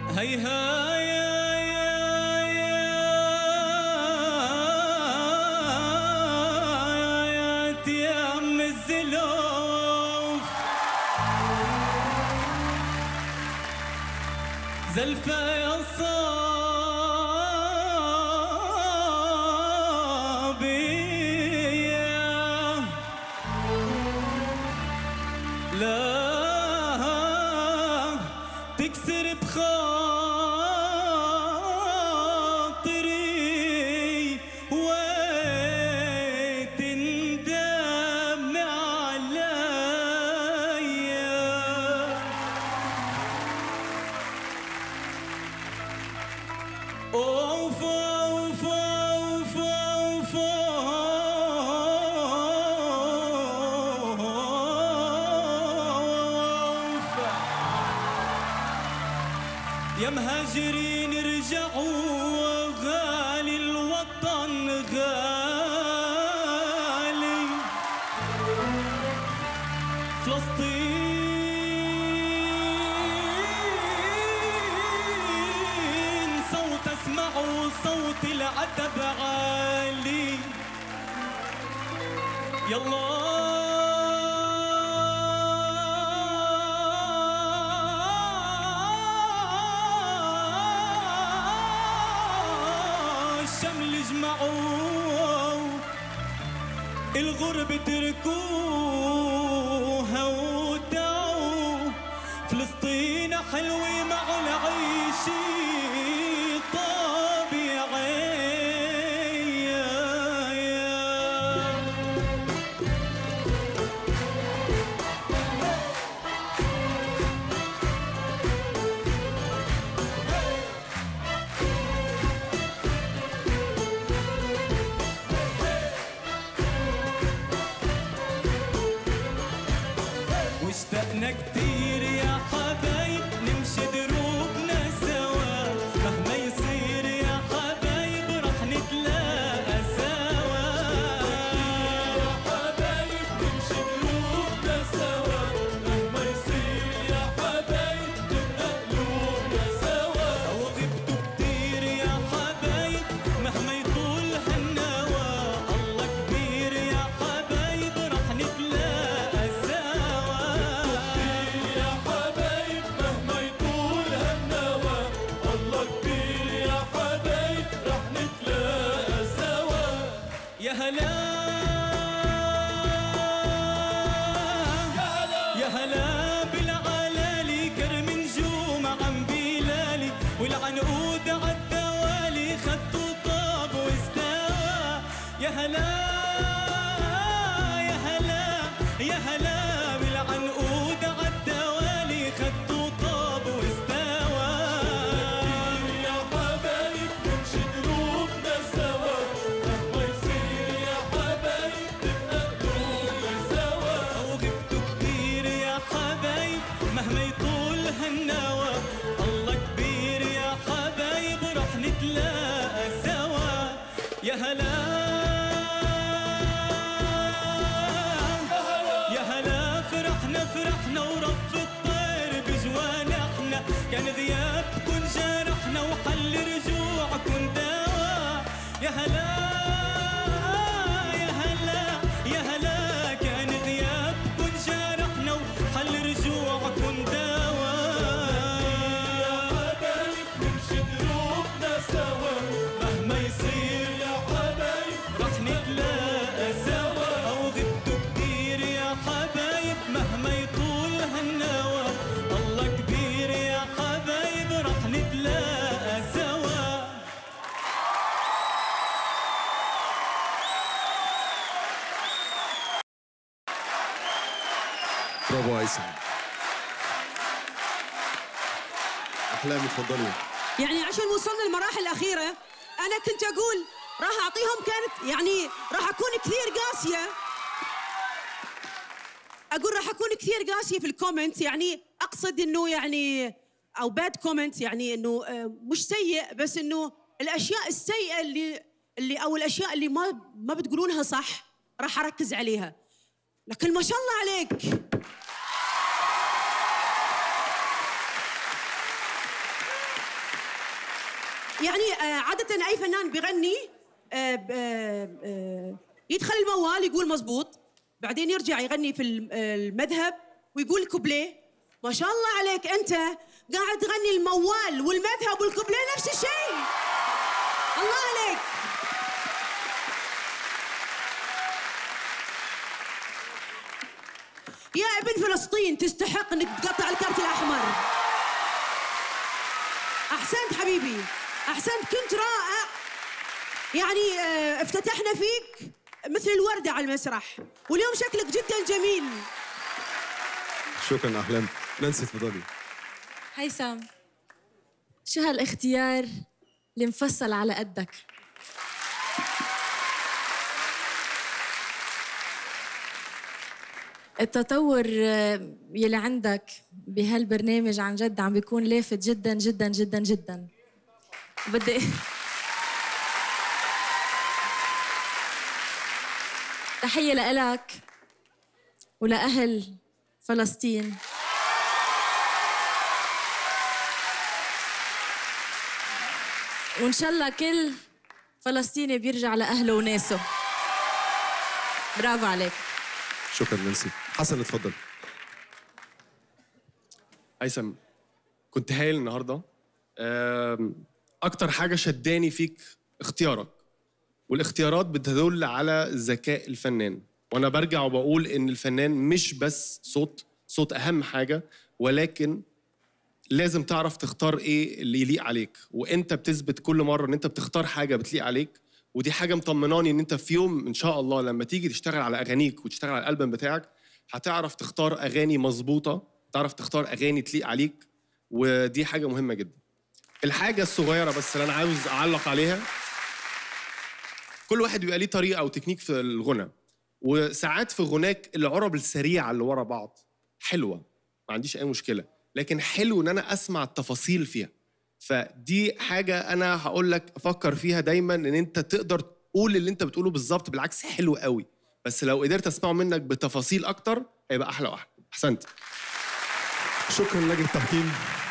هيها يا عم الزلوف زلفة يا صابي لا تكسر بخاطري وتندم عليا اوف اوف اوف اوف يا مهاجرين ارجعوا غالي الوطن غالي فلسطين صوت اسمعوا صوت العتب عالي يلا الغرب تركوها ودعوا فلسطين حلوة مع العيش طبيعي واشتقنا كتير يا حبايب نمشي دروبنا سوا مهما يصير يا حبايب رح نتلاقى سوا يا حبايب نمشي دروبنا سوا مهما يصير يا حبايب نبقى قلوبنا سوا وغبتوا كتير يا حبايب مهما يطول هالنوا الله كبير يا حبايب رح نتلاقى سوا يا حبايب مهما يطول هالنوا الله كبير يا حبايب رح نتلاقى سوا يا هلا يا هلا بالعلالي كرم نجوم عم بلالي والعنقود عالدوالي خدوا طاب واستوى يا هلا يا هلا يا هلا بالعنقود عالدوالي خدوا طاب واستوى يا حبايب نمشي دروبنا سوا مهما يصير يا حبايب تبقى قلوبنا سوا وغبتوا كتير يا حبايب مهما يطول هالنوا الله كبير يا حبايب رح نتلاقى سوا يا هلا يا هلا فرحنا ورف الطير بجوانحنا كان غيابكن جرحنا وحل رجوعكن دوا يا هلا يا هلا يا هلا كان غيابكن جرحنا وحل رجوعكن دوا يا حبايب نمشي دروبنا سوا مهما يصير يا حبايب رح نتلاقى سوا وغبتوا كتير يا حبايب مهما يطول هالنوا الله كبير يا حبايب رح نتلاقى سوا برافو هيثم. احلامي اتفضلي. يعني عشان وصلنا للمراحل الأخيرة أنا كنت أقول راح أعطيهم كانت يعني راح أكون كثير قاسية أقول راح أكون كثير قاسية في الكومنت يعني أقصد إنه يعني أو باد كومنت يعني إنه مش سيء بس إنه الأشياء السيئة اللي أو الأشياء اللي ما بتقولونها صح راح أركز عليها لكن ما شاء الله عليك يعني عادة أي فنان بيغني يدخل الموال يقول مزبوط، بعدين يرجع يغني في المذهب ويقول كوبليه. ما شاء الله عليك، أنت قاعد تغني الموال والمذهب والكوبليه نفس الشيء. الله عليك. يا ابن فلسطين، تستحق انك تقطع الكارت الأحمر. أحسنت حبيبي، أحسنت، كنت رائع. يعني افتتحنا فيك مثل الوردة على المسرح، واليوم شكلك جدا جميل. شكرا أحلام. نانسي تفضلي. هيثم، شو هالاختيار اللي مفصل على قدك؟ التطور يلي عندك بهالبرنامج عن جد عم بيكون لافت جدا جدا جدا جدا. بدي تحية لإلك ولأهل فلسطين. وإن شاء الله كل فلسطيني بيرجع لأهله وناسه. برافو عليك. شكرا نانسي. حسن اتفضل. هيثم، كنت هايل النهارده. اكتر حاجه شداني فيك اختيارك، والاختيارات بتدل على ذكاء الفنان. وانا برجع وبقول ان الفنان مش بس صوت اهم حاجه، ولكن لازم تعرف تختار ايه اللي يليق عليك. وانت بتثبت كل مره ان انت بتختار حاجه بتليق عليك، ودي حاجه مطمناني ان انت في يوم ان شاء الله لما تيجي تشتغل على اغانيك وتشتغل على الالبوم بتاعك هتعرف تختار اغاني مظبوطه، تعرف تختار اغاني تليق عليك، ودي حاجه مهمه جدا. الحاجه الصغيره بس اللي انا عاوز اعلق عليها، كل واحد بيبقى ليه طريقه او تكنيك في الغنى، وساعات في غناك العرب السريعه اللي ورا بعض حلوه، ما عنديش اي مشكله، لكن حلو ان انا اسمع التفاصيل فيها. فدي حاجه انا هقول لك افكر فيها دايما، ان انت تقدر تقول اللي انت بتقوله بالظبط، بالعكس حلو قوي، بس لو قدرت اسمعه منك بتفاصيل اكتر هيبقى احلى واحلى. احسنت. شكرا لجنة التحكيم.